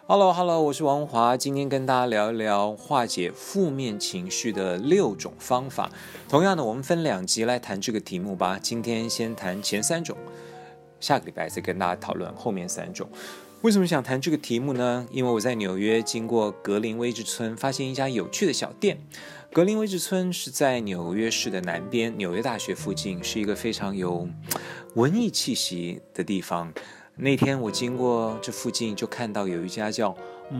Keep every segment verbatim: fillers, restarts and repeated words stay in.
Hello Hello， 我是王文华，今天跟大家聊一聊化解负面情绪的六种方法。同样的，我们分两集来谈这个题目吧。今天先谈前三种，下个礼拜再跟大家讨论后面三种。为什么想谈这个题目呢？因为我在纽约经过格林威治村，发现一家有趣的小店。格林威治村是在纽约市的南边，纽约大学附近，是一个非常有文艺气息的地方。那天我经过这附近，就看到有一家叫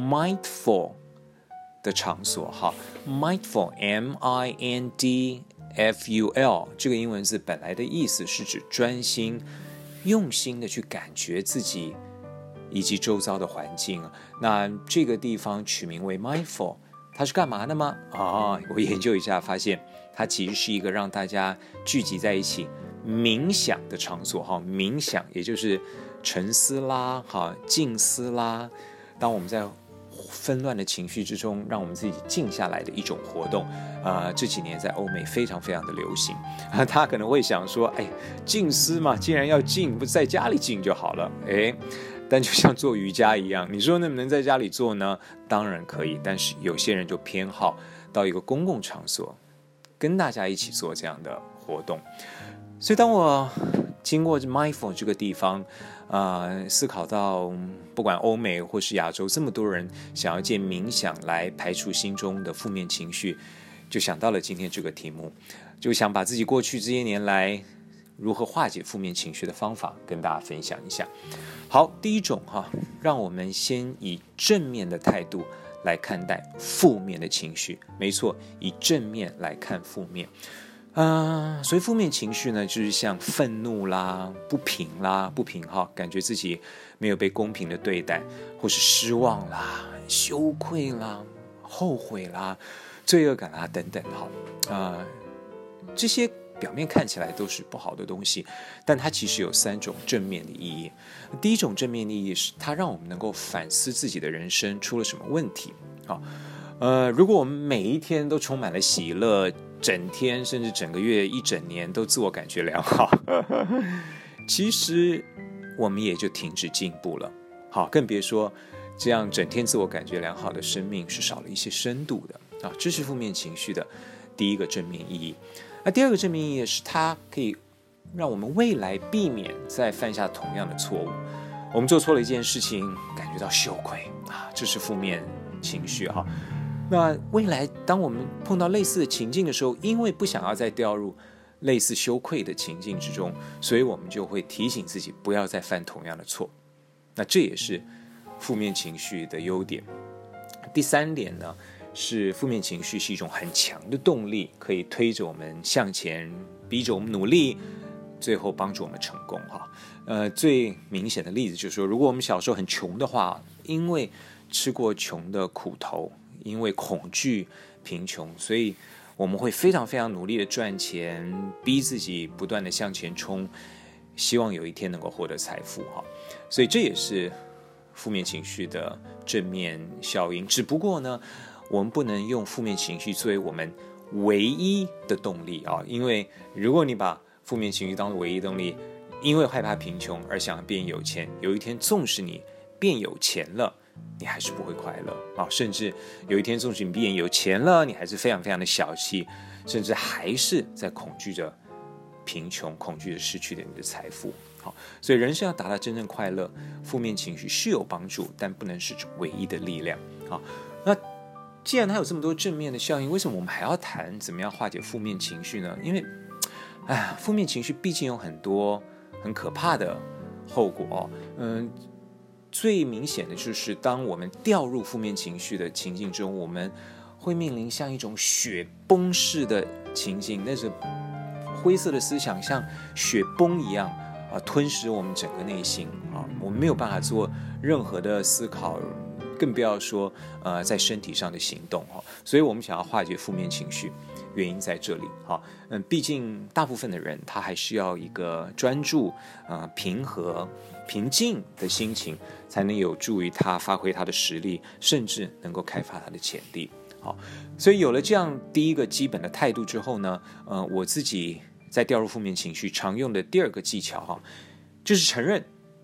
Mindful 的场所哈 Mindful M I N D F U L 这个英文字本来的意思是指专心用心的去感觉自己以及周遭的环境。那这个地方取名为 Mindful， 它是干嘛的吗？啊，我研究一下发现它其实是一个让大家聚集在一起冥想的场所哈。冥想也就是沉思啦，哈，静思啦。当我们在纷乱的情绪之中，让我们自己静下来的一种活动。啊、呃，这几年在欧美非常非常的流行。啊，他可能会想说，哎，静思嘛，既然要静，不在家里静就好了。哎，但就像做瑜伽一样，你说能不能在家里做呢？当然可以，但是有些人就偏好到一个公共场所，跟大家一起做这样的活动。所以当我经过 Mindful 这个地方，呃，思考到不管欧美或是亚洲这么多人想要借冥想来排除心中的负面情绪，就想到了今天这个题目，就想把自己过去这些年来如何化解负面情绪的方法跟大家分享一下。好，第一种哈，让我们先以正面的态度来看待负面的情绪。没错，以正面来看负面。呃，所以负面情绪呢，就是像愤怒啦、不平啦、不平哈，感觉自己没有被公平的对待，或是失望啦、羞愧啦、后悔啦、罪恶感啦等等哈。呃，这些表面看起来都是不好的东西，但它其实有三种正面的意义。第一种正面的意义是，它让我们能够反思自己的人生出了什么问题啊。呃，如果我们每一天都充满了喜乐，整天甚至整个月一整年都自我感觉良好，其实我们也就停止进步了。好，更别说这样整天自我感觉良好的生命是少了一些深度的啊。这是负面情绪的第一个正面意义。那第二个正面意义是，它可以让我们未来避免再犯下同样的错误。我们做错了一件事情，感觉到羞愧啊，这是负面情绪哈。那未来当我们碰到类似的情境的时候，因为不想要再掉入类似羞愧的情境之中，所以我们就会提醒自己不要再犯同样的错。那这也是负面情绪的优点。第三点呢，是负面情绪是一种很强的动力，可以推着我们向前，逼着我们努力，最后帮助我们成功哈。呃，最明显的例子就是说，如果我们小时候很穷的话，因为吃过穷的苦头，因为恐惧贫穷，所以我们会非常非常努力的赚钱，逼自己不断的向前冲，希望有一天能够获得财富哈。所以这也是负面情绪的正面效应。只不过呢，我们不能用负面情绪作为我们唯一的动力啊，因为如果你把负面情绪当作唯一动力，因为害怕贫穷而想变有钱，有一天纵使你变有钱了，你还是不会快乐啊！甚至有一天纵使你变有钱了，你还是非常非常的小气，甚至还是在恐惧着贫穷，恐惧着失去了你的财富。好，所以人生要达到真正快乐，负面情绪是有帮助，但不能是唯一的力量。好，那既然它有这么多正面的效应，为什么我们还要谈怎么样化解负面情绪呢？因为，哎呀，负面情绪毕竟有很多很可怕的后果。嗯，最明显的就是，当我们掉入负面情绪的情境中，我们会面临像一种雪崩式的情境，那是灰色的思想像雪崩一样啊，吞噬我们整个内心啊，我们没有办法做任何的思考，更不要说呃在身体上的行动哈。所以我们想要化解负面情绪，原因在这里哈。嗯，毕竟大部分的人他还是要一个专注、呃平和、平静的心情，才能有助于他发挥他的实力，甚至能够开发他的潜力。好，所以有了这样第一个基本的态度之后呢，呃，我自己在掉入负面情绪常用的第二个技巧哈，就是承认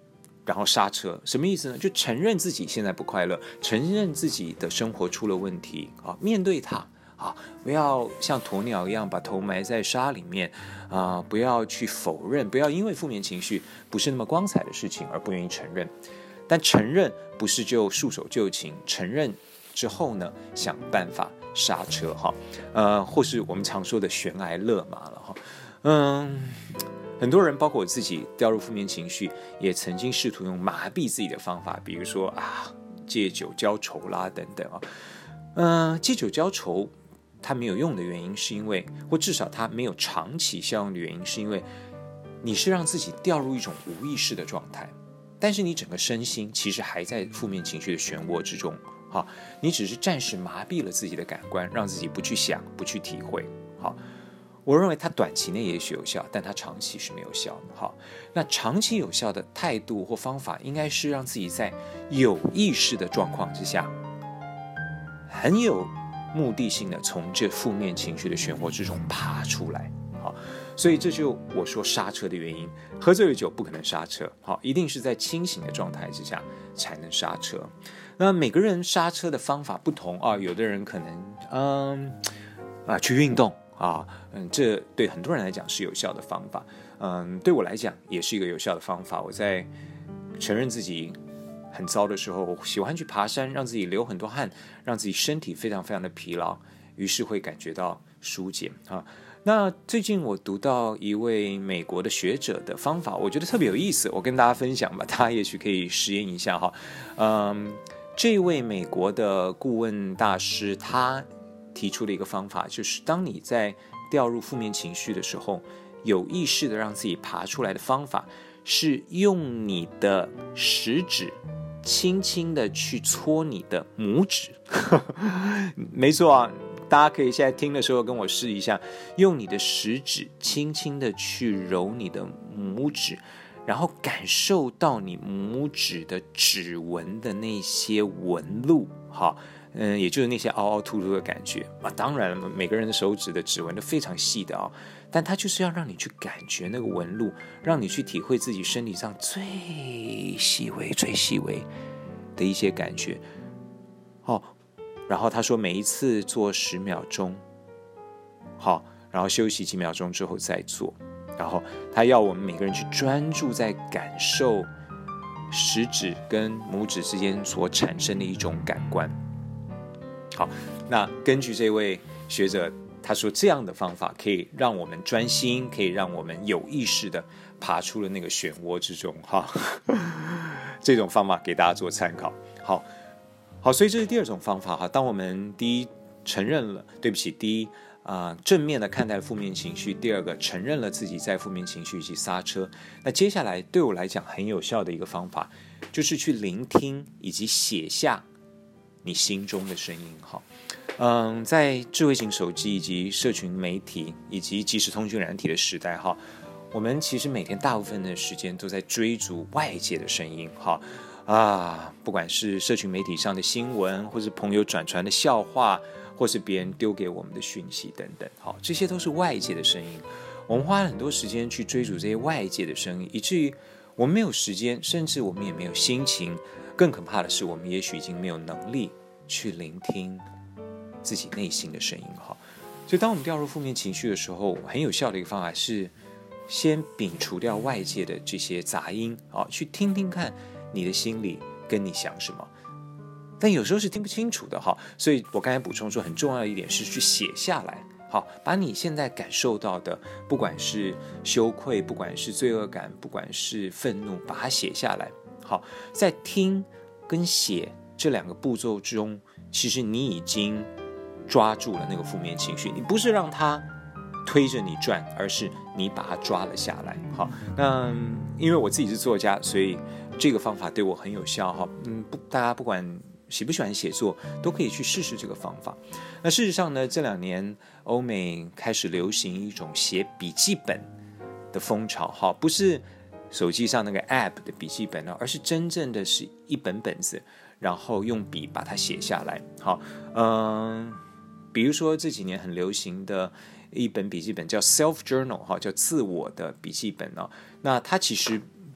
然后刹车，什么意思呢？就承认自己现在不快乐，承认自己的生活出了问题啊，面对它啊，不要像鸵鸟一样把头埋在沙里面啊，不要去否认，不要因为负面情绪不是那么光彩的事情而不愿意承认。但承认不是就束手就擒，承认之后呢，想办法刹车哈，呃，或是我们常说的悬崖勒马了哈，嗯。很多人包括我自己掉入负面情绪，也曾经试图用麻痹自己的方法，比如说啊借酒浇愁啦等等啊，呃借酒浇愁它没有用的原因是因为，或至少它没有长期效用的原因是因为你是让自己掉入一种无意识的状态，但是你整个身心其实还在负面情绪的漩涡之中，好，你只是暂时麻痹了自己的感官，让自己不去想不去体会，好。我认为它短期内也许有效，但它长期是没有效的。好，那长期有效的态度或方法，应该是让自己在有意识的状况之下，很有目的性的从这负面情绪的漩涡之中爬出来。好，所以这就我说刹车的原因。喝醉了酒不可能刹车，好，一定是在清醒的状态之下才能刹车。那每个人刹车的方法不同啊，有的人可能嗯啊去运动。啊，嗯，这对很多人来讲是有效的方法，嗯，对我来讲也是一个有效的方法。我在承认自己很糟的时候，我喜欢去爬山，让自己流很多汗，让自己身体非常非常的疲劳，于是会感觉到疏解啊。那最近我读到一位美国的学者的方法，我觉得特别有意思，我跟大家分享吧，大家也许可以实验一下哈。嗯，这位美国的顾问大师他提出的一个方法，就是当你在掉入负面情绪的时候，有意识的让自己爬出来的方法是用你的食指轻轻的去搓你的拇指没错啊，大家可以现在听的时候跟我试一下，用你的食指轻轻的去揉你的拇指，然后感受到你拇指的指纹的那些纹路，好，嗯，也就是那些凹凹凸凸的感觉啊。当然了，每个人的手指的指纹都非常细的啊、哦，但它就是要让你去感觉那个纹路，让你去体会自己身体上最细微、最细微的一些感觉。好、哦，然后他说每一次做十秒钟，好，然后休息几秒钟之后再做。然后他要我们每个人去专注在感受食指跟拇指之间所产生的一种感官。好，那根据这位学者他说，这样的方法可以让我们专心，可以让我们有意识的爬出了那个漩涡之中哈。这种方法给大家做参考。好，好，所以这是第二种方法哈。当我们第一承认了，对不起，第一啊、呃、正面的看待了负面情绪，第二个承认了自己在负面情绪以及刹车。那接下来对我来讲很有效的一个方法，就是去聆听以及写下你心中的声音哈。嗯，在智慧型手机以及社群媒体以及即时通讯软体的时代哈，我们其实每天大部分的时间都在追逐外界的声音哈啊，不管是社群媒体上的新闻，或是朋友转传的笑话，或是别人丢给我们的讯息等等，好，这些都是外界的声音。我们花了很多时间去追逐这些外界的声音，以至于我们没有时间，甚至我们也没有心情。更可怕的是，我们也许已经没有能力去聆听自己内心的声音哈。所以当我们掉入负面情绪的时候，很有效的一个方法是先摒除掉外界的这些杂音啊，去听听看你的心里跟你想什么。但有时候是听不清楚的哈，所以我刚才补充说，很重要的一点是去写下来，好，把你现在感受到的，不管是羞愧，不管是罪恶感，不管是愤怒，把它写下来。好，在听跟写这两个步骤中，其实你已经抓住了那个负面情绪，你不是让它推着你转，而是你把它抓了下来。好，那因为我自己是作家，所以这个方法对我很有效哈。嗯，不，大家不管喜不喜欢写作，都可以去试试这个方法。那事实上呢，这两年欧美开始流行一种写笔记本的风潮，哈，不是手机上那个 app 的笔记本，而是真正的是一本本子，然后用笔把它写下来。好，嗯，比如说这几年很流行的一本笔记本叫 self journal， 哈，叫自我的笔记本哦。那它其实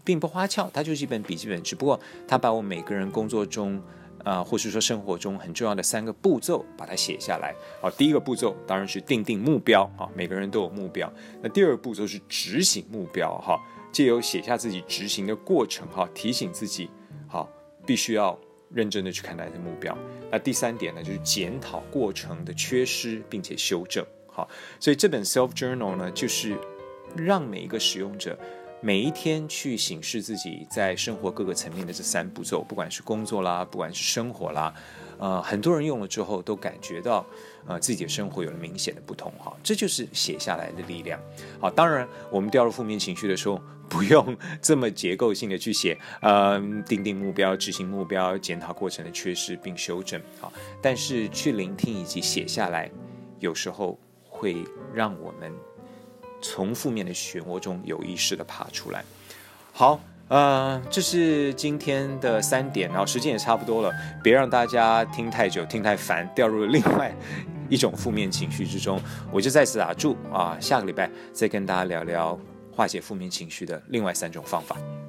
并不花俏，它就是一本笔记本，只不过它把我每个人工作中啊、呃，或是说生活中很重要的三个步骤把它写下来。好，第一个步骤当然是定定目标啊，每个人都有目标。那第二个步骤是执行目标哈，借由写下自己执行的过程哈，提醒自己好必须要认真的去看待的目标。那第三点呢，就是检讨过程的缺失，并且修正。好，所以这本 Self Journal 呢，就是让每一个使用者每一天去审视自己在生活各个层面的这三步骤，不管是工作啦，不管是生活啦，呃，很多人用了之后都感觉到，呃，自己的生活有了明显的不同哈，这就是写下来的力量。好，当然我们掉入负面情绪的时候，不用这么结构性的去写，呃，定定目标、执行目标、检讨过程的缺失并修正。好，但是去聆听以及写下来，有时候会让我们从负面的漩涡中有意识的爬出来。好，呃，这是今天的三点，然后时间也差不多了，别让大家听太久、听太烦，掉入了另外一种负面情绪之中。我就在此打住啊，下个礼拜再跟大家聊聊化解负面情绪的另外三种方法。